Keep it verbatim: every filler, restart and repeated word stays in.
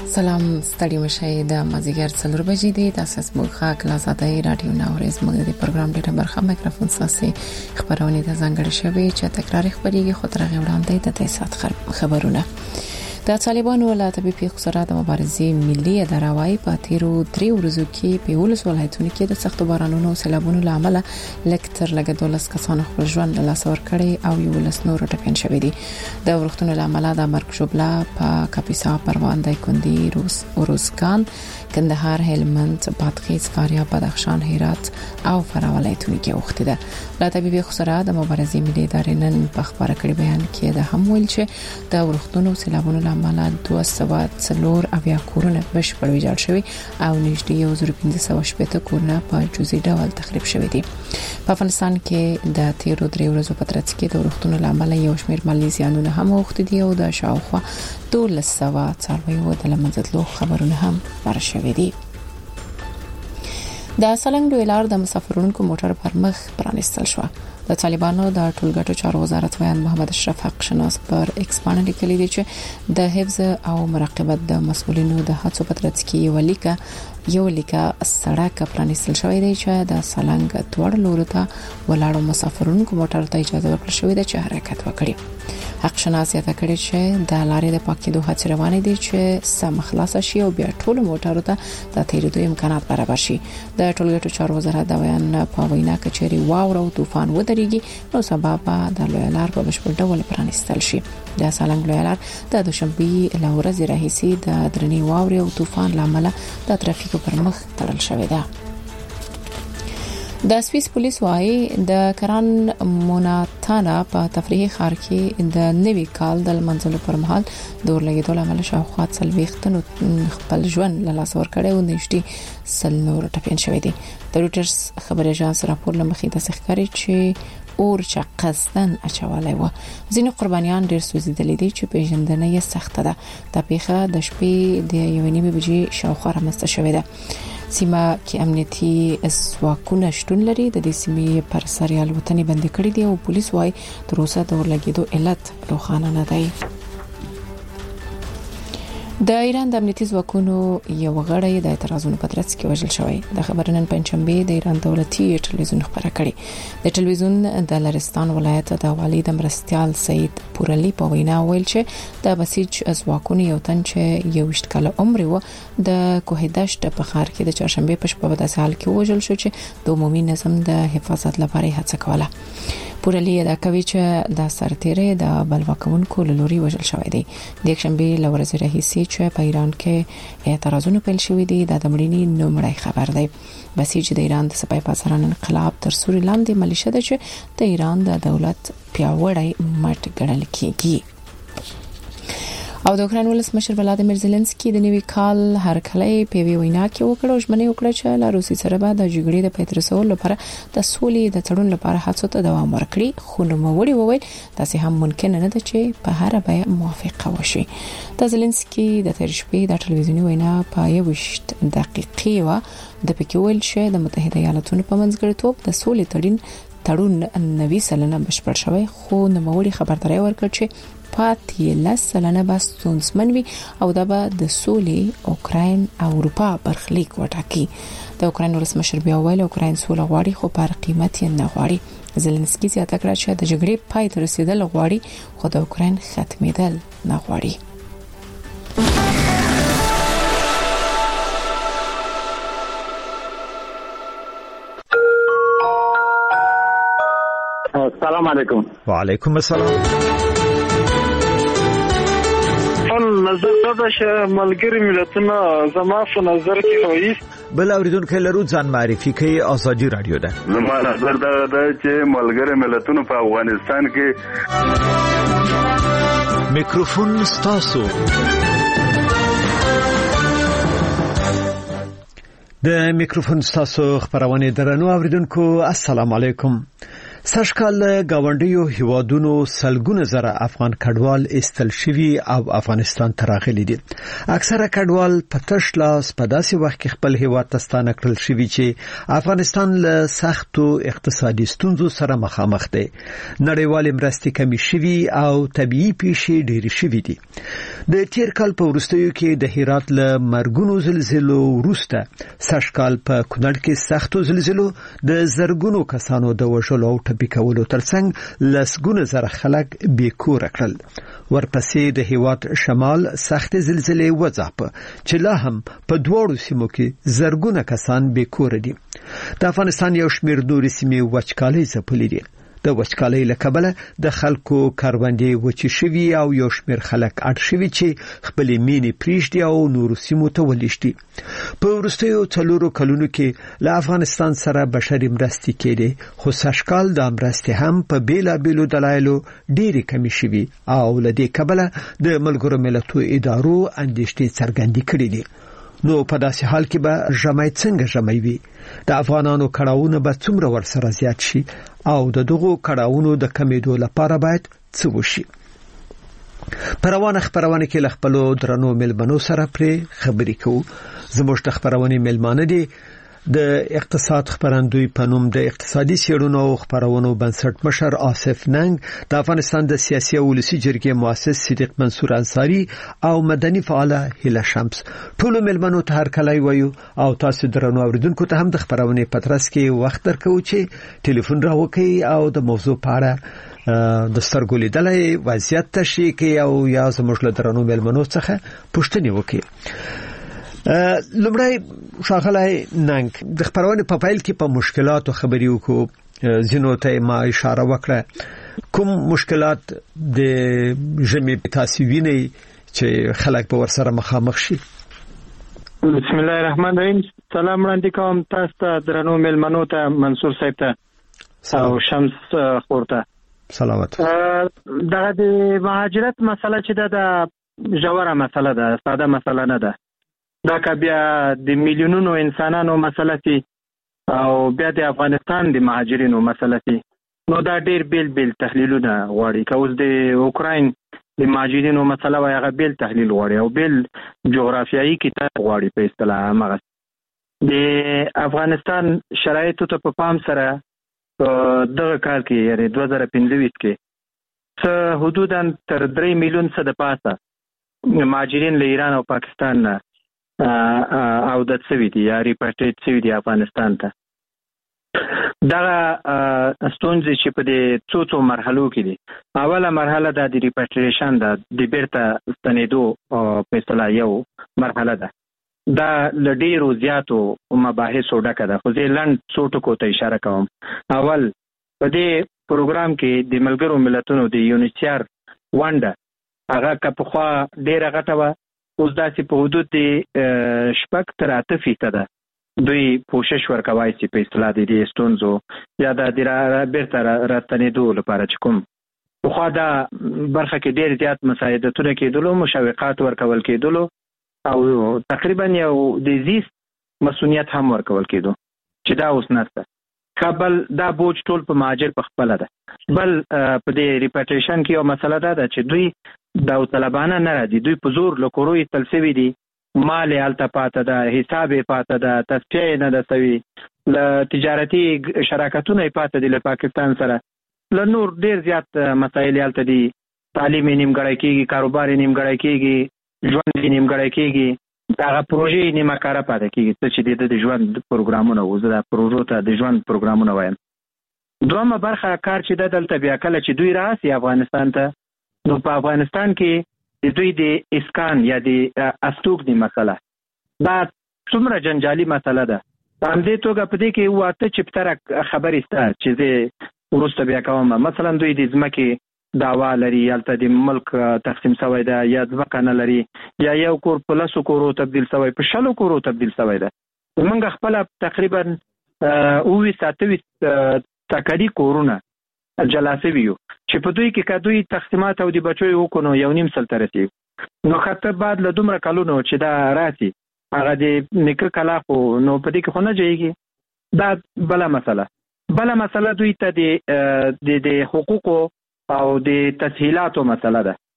سلام ستړي مشه د مازیګر څلور بجې دي د اساس مخه کلاساته رادیو ناورز موږ د پروګرام ډیره برخه میکروفون ساسي خبرونه د ځنګړې شوی چې تکرار خبريږي خو تر هغه وړاندې د تاسو خبرونه د طالبانو ولایت په پیښه د مبارزې ملي ادارهوي په تیرو درې ورځو کې په ولس ولایتونو کې د سخت بارانونو او سیلابونو لامل لکتر لګ دولس کسانو خپل ژوند له لاسه ورکړي او یو ولس نور ټپین شوی دي د ورختونو لامل د مرګ شوبلا په کاپیسا پروان د کندي روس اوروزګان کندهار هلمند بادغیس فاریاب بدخشان هرات او فراه ولایتونو کې وخت ده ولایت په پیښه د مبارزې ملي ادارې نن په خبره کړي بیان کې د هم ویل چې د ورختونو سیلابونو عمله دوه سوه څلور اویا کورونه بشپړ ویجاړ شوی او نږدې یو زر پنځه سوه شپږ کورونه په جزئي ډول تخریب شوی دي په افغانستان کې د تیرو درې ورځو په ترڅ کې د ورختونو عمله یو شمېر مالي زیانونه هم وخت دي او د شاوخوا دولس سوه څارویو د لمنځتلو خبرونه هم بار شوی دي د سالنګ دویلار د مسافرونکو موټر پر مخ پرانستل شو د طالبانو د ټولګټو چارو وزارت ویان محمد اشرف حق شناس پر ایکس باندې لیکلي دي چې د حفظ او مراقبت د مسؤلینو د هڅو په ترڅ کې یو لیکه یو لیکه سړک پرانستل شوی دی چې د سالنګ دوړ لور ته ولاړو مسافرونکو موټر ته اجازه ورکړل شوې ده چې حرکت وکړي حق شناس یې تکړه چې د لارې د پاکېدو هڅې روانې دي چې سم خلاص شي او بیا ټول موټرو ته د تیریدو امکانات برابر شي د ټولګټو چارو وزارت د ویان په وینا کې چې واور او طوفان ودرېږي نو سبب د لویلار په بشپړ ډول پرانستل شي د سالنګ لویلار د دوشنبه له ورځې راهیسي د درنې واور او طوفان لامل د ترافیکو پر مخ تړل شوی دی د سویس پولیس وايي د کران موناتانا په تفریحي ښار کې د نوي کال د منځلو پر مهال د ورلګېدو لامل شاوخوا څلوېښت خپل ژوند له لاسه ورکړی او نږدې سل نور ټپین شوی دي د روټرز خبري اژانس راپور لمخې د ښکاري چې اور چې قصدن اچولای و ځینې قربانیان ډېر سوځیدلي دي چې پیژندنه یې سخته ده د پیښه د شپې د یو نیمه بجې شاوخوا رامنځته شوې ده سیمه کې امنیتي ځواکونه شتون لري د دې سیمې پر سر الوتنې بندي کړې دي او پولیس وايي تر اوسه د ورلګېدو علت روښانه نه دی د ایران د امنیتي ځواکونو یو غړی د اعتراضونو په ترڅ کې وژل شوی د خبرنن پنځمبه د ایران دولتي ټلویزیون خبره کړې د ټلویزیون د لرستان ولایت د والي د مرستيال سید پورلی په وینا ویل چې د بسیج ځواکونو یو تن چې یو وشت کال عمر و د کوهدشت په خار کې د چهارشنبه په شپه په داسې حال کې وژل شو چې د عمومي نظم د حفاظت لپاره هڅه کوله پورلی دا کوي چې د سرتیرې د بلواکونکو لوري وژل شوی دی د یکشنبه لورځ راهیسي چې په ایران کې اعتراضونه پیل شوې دي د دمړینی نومړی خبر دی بسیج د ایران د سپای پاساران انقلاب تر سوري لاندې ملیشه ده چې د ایران د دولت پیاوړی مټ ګڼل کیږي او د اوکران ولسمشر ولادیمیر زيلنسکي د نوي کال هرکلی په وینا کې وکړو ژمنه وکړه چې له روسي سره به د جګړې د پیترسول لپاره د سولې د تړون لپاره هڅو ته دوام ورکړي خو نو موړي وویل تاسو هم ممکن نه ده چې په هر بیه موافقه وشي د زيلنسکي د ترشبې د ټلویزیوني وینا په یوشت دقیقې و د پکول شه د متحده ایالاتونو په منځګړیتوب د سولې تړون تړون نوي سلنه بشپړ شوی خو نو موړي خبرداري ورکړ چې پاتې لس سلنه بس ستونزمنوي او دا به د سولې اوکراین او اروپا برخلیک وټاکي د اوکراین ولسمشر بیا ویل اوکراین سوله غواړي خو پر قیمت یې نه غواړي زيلنسکي زیاته کړه چې د جګړې پای ته رسیدل غواړي خو د اوکراین ختمېدل نه غواړي السلام علیکم. وعلیکم السلام. نظر دا چې ملګری ملتونه زما په نظر کې وایي بل اوریدونکو لرو ځان معرفي کوي ازادي رادیو ده. زما نظر دا ده چې ملګری ملتونه په افغانستان کې میکروفون ستاسو د میکروفون ستاسو خبرونه درنو اوریدونکو السلام علیکم. سرشکال گاونډیو هیوادونو سلګونه زره افغان کډوال استل شوی او افغانستان تراغلي دي. اکثره کډوال په تشلاس په داسې وخت کې خپل هیواد ته ستانه کړل شوی چې افغانستان له سختو اقتصادي ستونزو سره مخامخ دی. نړیوال مرستې کمی شوی او طبيعي پیښې ډېرې شوی دي. د تیر کال په وروستیو کې د هرات له مرګونو زلزلو وروسته سږکال په کونړ کې سختو زلزلو د زرګونو کسانو د وژلو او ټپي کولو ترڅنګ لسګونه زره خلک بیکور کړل. ورپسې د هیواد شمال سخت زلزلې وځاپه چې لا هم په دواړو سیمو کې زرګونه کسان بیکور دي. د افغانستان یو شمېر نورې سیمې وچکالۍ ځپلې دي. د وچکالۍ له کبله د خلکو کاروندې وچې شوي او یو شمېر خلک اړ شوي چې خپلې مینې پرېږدي او نورو سیمو ته ولېږدي. په وروستیو څلورو کلونو کې له افغانستان سره بشري مرستې کېدې، خو سږکال دا مرستې هم په بېلابېلو دلایلو ډېرې کمې شوي او له دې کبله د ملګرو ملتونو ادارو اندېښنې څرګندې کړې دي. نو په داسې حال کې به ژمی څنګه ژمی وي؟ د افغانانو کړاوونه به څومره ورسره زیات شي او د دغو کړاوونو د کمیدو لپاره باید څه وشي؟ په روانه خبرونه کې له خپلو درنو ملمنو سره پرې خبرې کوو. زموږ د خبرونې ملمانه دي د اقتصاد خبرندوی په نوم د اقتصادي سیړونو او خبرونو بنسټ مشر آصف ننګ، د افغانستان د سیاسي او ولسي جرګې مؤسس صدیق منصور انصاری او مدني فعال هیله شمس. ټول ملمنو ته هر کله وایو او تاسو درنو اوریدونکو ته هم د خبرونې پترس کې وخت درکو چې ټلیفون راوکړئ او د موضوع په اړه د سترګو لیدلې وضعیت تشریح کوي او یا زموږ له درنو ملمنو څخه پوښتنې وکړي. لمړی شاغلی ننګ، د خبرونې په فایل کې په مشکلاتو خبرې وکړو، زینو ته ما اشاره وکړه. کوم مشکلات د ژمي تاسو وینئ چې خلک به ورسره مخامخ شي؟ بسم الله الرحمن الرحیم. سلام وړاندې کوم تاسو ته درنو ملمنو ته، منصور صاحب ته او شمس خورته سلامت. دغه د مهاجرت مسله چې د ژوره مسله ده، ساده مسله نه ده. دا که بیا د میلیونونو انسانانو مسله سي او بیا د افغانستان د مهاجرینو مسله سي، نو دا ډیر بیل بیل تحلیلونه غواړي. که اوس د اوکراین د مهاجرینو مسله وای، هغه بیل تحلیل غواړي او بیل جغرافیایي کتاب غواړي په اصطلاح. هغه د افغانستان شرایطو ته په پام سره دغه کال کې یعنی دوه زره پنځه ویشت کې څه حدوداً تر درې میلیون څه د پاسه مهاجرین له ایران او پاکستان نه او د څوی دی یا ریپاټریټ شوي دي افغانستان ته. دغه ستونزې چې په دې څو څو مرحلو کې دي، اوله مرحله د ریپاټریشن ده، د بیرته ستنېدو په اصطلاح یو مرحله ده. دا له ډېرو زیاتو مباحثو ډکه ده، خو زه لنډ څو ټکو ته اشاره کوم. اول، په دې پروګرام کې د ملګرو ملتونو د یونیسیار ونډه هغه که پخوا ډېره غټه وه، اوس داسې په حدود د شپږ تر اته فیصده دوی کوشش ورکوای چې په اصطلاح د دې ستونزو یا د بیرته راستنېدو لپاره چې کوم پخوا دا برخه کې ډېر زیات مساعدتونه کېدلو، مشوقات ورکول کېدلو او تقریبا یو د زیست مسؤلیت هم ورکول کېدو چې دا اوس نشته. کابل دا بوج ټول په مهاجر په خپله ده. بل په دې ریپاټریشن کې یو مسله دا ده چې دوی داوطلبانه نه راځي، دوی په زور له کورو ایستل سوي دي، مال یې هلته پاته ده، حساب یې پاته ده، تصفیه یې نه ده سوي، له تجارتي شراکتونه یې پاته دي له پاکستان سره، له نور ډېر زیات مسایل یې هلته دي. تعلیم یې نیمګړی کېږي، کاروبار یې نیمګړی کېږي، ژوند یې نیمګړی کېږي، هغه پروژې یې نیمه کاره پاته کېږي. څه چې د د ژوند پروګرامونه وو، زه دا پروژو ته د ژوند پروګرامونه وایم. دویمه برخه کار چې ده دلته بیا کله چې دوی راسي افغانستان ته، نو په افغانستان کې د دوی د اسکان یا د استوګنې مسله دا څومره جنجالي مسله ده. په همدې توګه په دې کې اووه اته چپتره خبرې شته چې زه وروسته بیا کوم. مثلا دوی د ځمکې دعوا لري، هلته د ملک تقسیم شوی ده، یا ځمکه نه لري، یا یو کور په لسو کورو تبدیل شوی، په شلو کورو تبدیل شوی ده. موږ خپله تقریبا اوویست اتهویست تکري کورونه جلا شوي یو چې په دوی کې که دوی تقسیمات او د بچیو وکړو نو یو نیم سل ته رسېږي. نو خطر بعد له دومره کلونو چې دا راسي هغه د نیکه کلا خو نو په دې کې خو نه جایږي. دا بله مسله. بله مسله دوی ته د د حقوقو او د تسهیلاتو مسله ده.